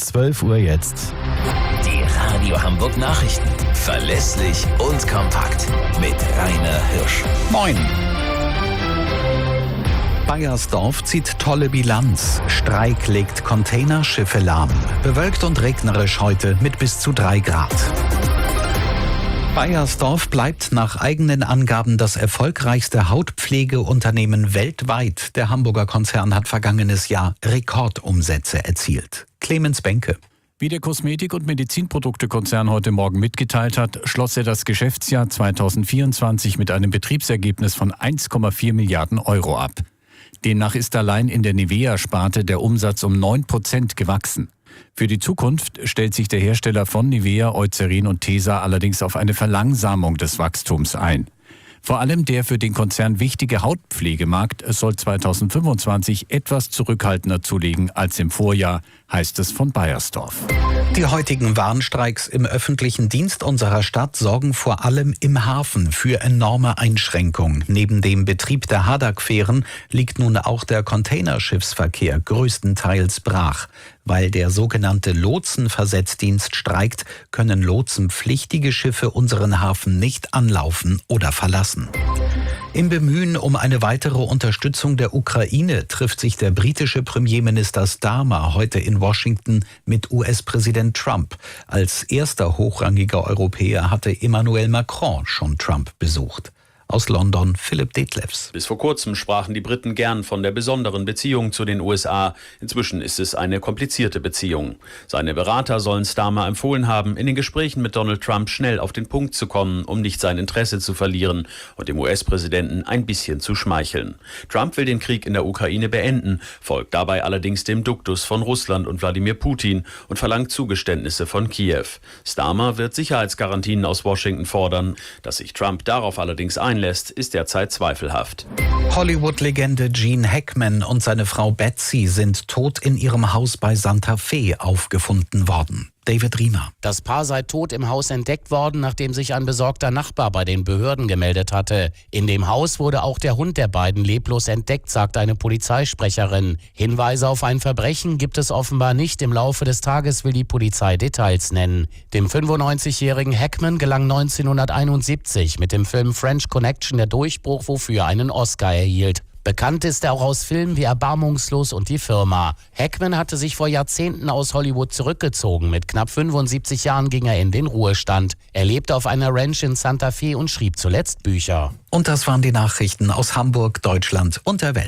12 Uhr jetzt. Die Radio Hamburg Nachrichten. Verlässlich und kompakt. Mit Rainer Hirsch. Moin. Baiersdorf zieht tolle Bilanz. Streik legt Containerschiffe lahm. Bewölkt und regnerisch heute mit bis zu 3 Grad. Baiersdorf bleibt nach eigenen Angaben das erfolgreichste Hautpflegeunternehmen weltweit. Der Hamburger Konzern hat vergangenes Jahr Rekordumsätze erzielt. Clemens Benke. Wie der Kosmetik- und Medizinproduktekonzern heute Morgen mitgeteilt hat, schloss er das Geschäftsjahr 2024 mit einem Betriebsergebnis von 1,4 Milliarden Euro ab. Demnach ist allein in der Nivea-Sparte der Umsatz um 9% gewachsen. Für die Zukunft stellt sich der Hersteller von Nivea, Eucerin und Tesa allerdings auf eine Verlangsamung des Wachstums ein. Vor allem der für den Konzern wichtige Hautpflegemarkt soll 2025 etwas zurückhaltender zulegen als im Vorjahr, heißt es von Baiersdorf. Die heutigen Warnstreiks im öffentlichen Dienst unserer Stadt sorgen vor allem im Hafen für enorme Einschränkungen. Neben dem Betrieb der Haddock-Fähren liegt nun auch der Containerschiffsverkehr größtenteils brach. Weil der sogenannte Lotsenversetzdienst streikt, können lotsenpflichtige Schiffe unseren Hafen nicht anlaufen oder verlassen. Im Bemühen um eine weitere Unterstützung der Ukraine trifft sich der britische Premierminister Starmer heute in Washington mit US-Präsident Trump. Als erster hochrangiger Europäer hatte Emmanuel Macron schon Trump besucht. Aus London Philipp Detlefs. Bis vor kurzem sprachen die Briten gern von der besonderen Beziehung zu den USA. Inzwischen ist es eine komplizierte Beziehung. Seine Berater sollen Starmer empfohlen haben, in den Gesprächen mit Donald Trump schnell auf den Punkt zu kommen, um nicht sein Interesse zu verlieren und dem US-Präsidenten ein bisschen zu schmeicheln. Trump will den Krieg in der Ukraine beenden, folgt dabei allerdings dem Duktus von Russland und Wladimir Putin und verlangt Zugeständnisse von Kiew. Starmer wird Sicherheitsgarantien aus Washington fordern. Dass sich Trump darauf allerdings einlässt, ist derzeit zweifelhaft. Hollywood-Legende Gene Hackman und seine Frau Betsy sind tot in ihrem Haus bei Santa Fe aufgefunden worden. David Riemer. Das Paar sei tot im Haus entdeckt worden, nachdem sich ein besorgter Nachbar bei den Behörden gemeldet hatte. In dem Haus wurde auch der Hund der beiden leblos entdeckt, sagt eine Polizeisprecherin. Hinweise auf ein Verbrechen gibt es offenbar nicht. Im Laufe des Tages will die Polizei Details nennen. Dem 95-jährigen Hackman gelang 1971 mit dem Film French Connection der Durchbruch, wofür er einen Oscar erhielt. Bekannt ist er auch aus Filmen wie Erbarmungslos und Die Firma. Hackman hatte sich vor Jahrzehnten aus Hollywood zurückgezogen. Mit knapp 75 Jahren ging er in den Ruhestand. Er lebte auf einer Ranch in Santa Fe und schrieb zuletzt Bücher. Und das waren die Nachrichten aus Hamburg, Deutschland und der Welt.